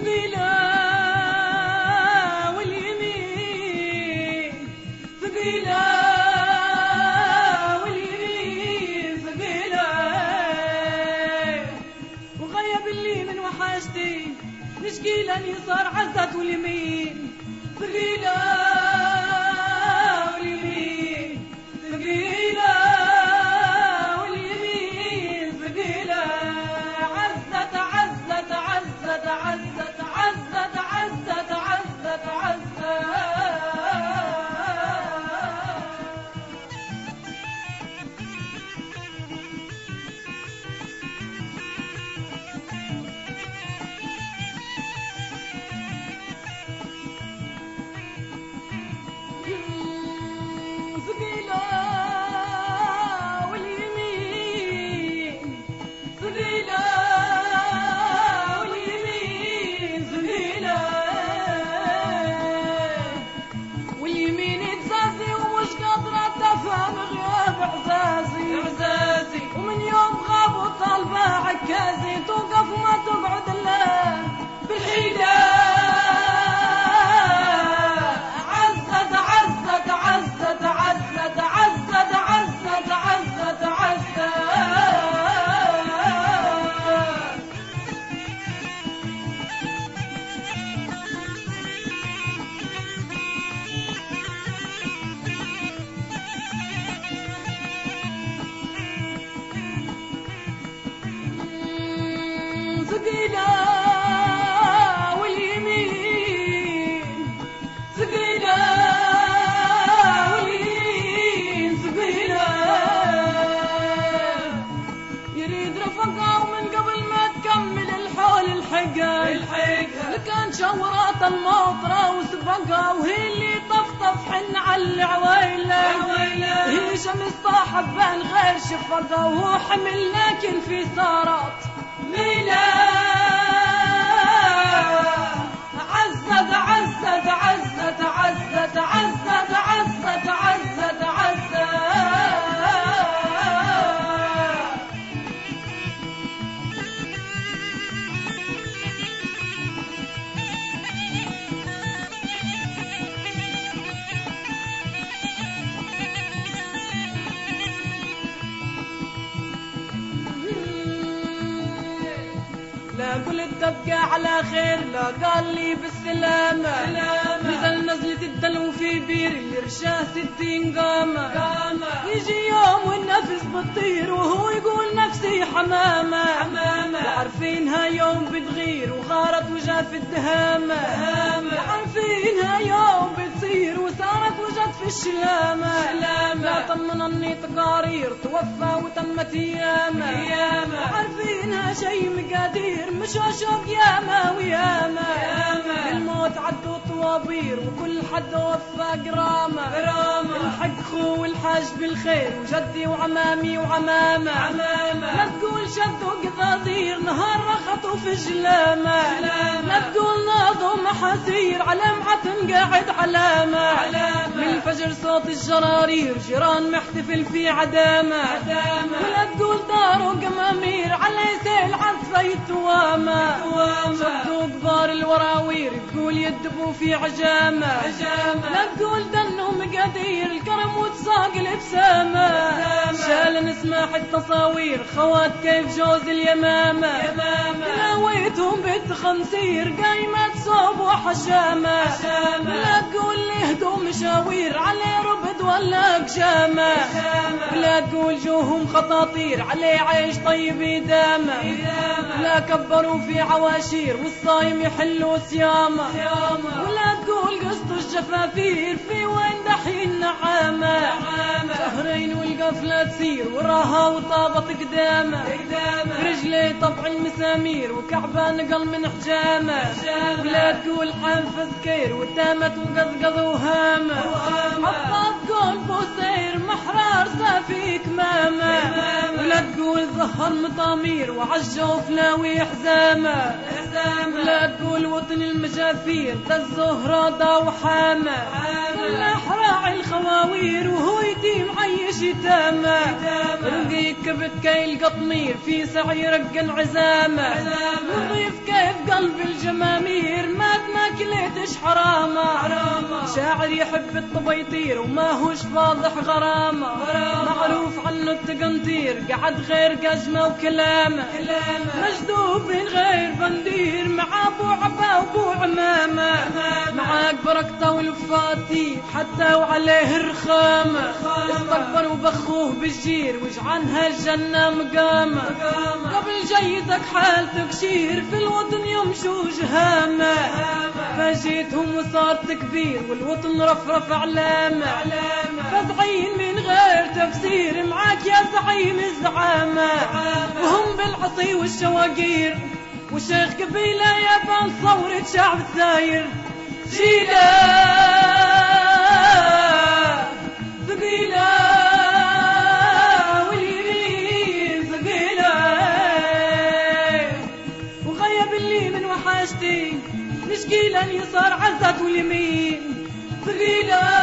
ثقيلة واليمين ثقيلة واليمين ثقيلة وغيب اللي من وحشتي نشكيلة اليسار عزت واليمين ثقيلة واليمين ثقيلة واليمين ثقيلة عزت عزت عزت عزت عزت عزت عزت عزت ثقيلة واليمين ثقيلة واليمين ثقيلة واليمين يتزازي ومش قادرة تفهم غياب إعزازي ومن يوم غاب وطالبة عكازي توقف وما تقعد إلا بالحيلة ثقيلة واليمين ثقيلة واليمين ثقيلة يريد رفقة ومن قبل ما تكمل الحول الحقة لكان شورات المطرة وسبقة وهي اللي طفطف حن على العويلة هي شمس صاحب بين غير شفقة وهو حمل لكن في صارت ميلة عزت عزت عزت عزت عزت عزت عزت عزت لا قلت تبقى على خير لا قال لي بالسلامة نزل نزلة الدلو في بير اللي رشاه 60 قامة يجي يوم والنفس بتطير وهو يقول نفسي حمامة عارفينها يوم بتغير وغارت وجات الدهامة عارفينها يوم بتصير وصارت وجت في الشلامة لا طمنني تقارير توفى وتمت ايامه عارفينها شي مقادير مش اشوق ياما وياما الموت عدوا طوابير وكل حد وفى قرامه الحق خو والحاج بالخير وجدي وعمامي وعمامه لا تقول شدوا قضاضير نهار رخطوا في جلامه لا تقول ناضوا محاسير على معتم قاعد علامه من الفجر صوت الجرارير جيران محتفل في عدامه ولا تقول دار وقمامير على سيل عطفه يتوامه شدوا كبار الوراوير تقول يدبوا في عجامه لا تقول دنوا مقادير الكرم وتساق الابسامه شال نسمع التصاوير خوات كيف جوز اليمامه ناويتهم بالتخمسير قايمه صوب وحشامه لا تقول لي هدوم مشاوير عليه ربد ولا قجامه لا تقول جوهم خطاطير عليه عيش طيب يدامه لا كبروا في عواشير والصايم يحلوا صيامه ولا تقول قصدوا الجفافير في وين دحين نعامه شهرين والقفله تسير وراها وطابت قدامه برجلي طبع المسامير وكعبه نقل من حجامه ولا تقول حنفذ كير وتامت وقضقض وهامه حطت تقول بوسير محرار سافي كمامه ولا تقول ظهر مطامير وعجوا فلاوي حزامه لا تقول وطن المجافير ذا الزهرة ضا وحامة والأحراع الخواوير وهو يتيم عيش يتامى رقيك بكي القطمير في سعي رق العزامة نضيف كيف قلب الجمامير ما كليتش حرامة شاعر يحب الطبيطير وما هوش فاضح غرامة معروف عنه التقنطير قعد غير قزمة وكلامة مجذوب من غير بندير مع ابو عبا وابو عمامة معاك بركته والفاتي حتى وعليه الرخامة استكبر وبخوه بالجير وجعنها الجنة مقامة قبل جيدك حال تكشير في الوطن يمشوا جهامة فجيتهم وصار تكبير والوطن رفرف علامة فزعين من غير تفسير معاك يا زعيم الزعامة وهم بالعصي والشواقير وشيخ قبيلة يبان ثورة شعب ثاير جيلة ثقيلة واليمين ثقيلة وغيب اللي من وحشتي مشكيلة يسار عزت واليمين ثقيلة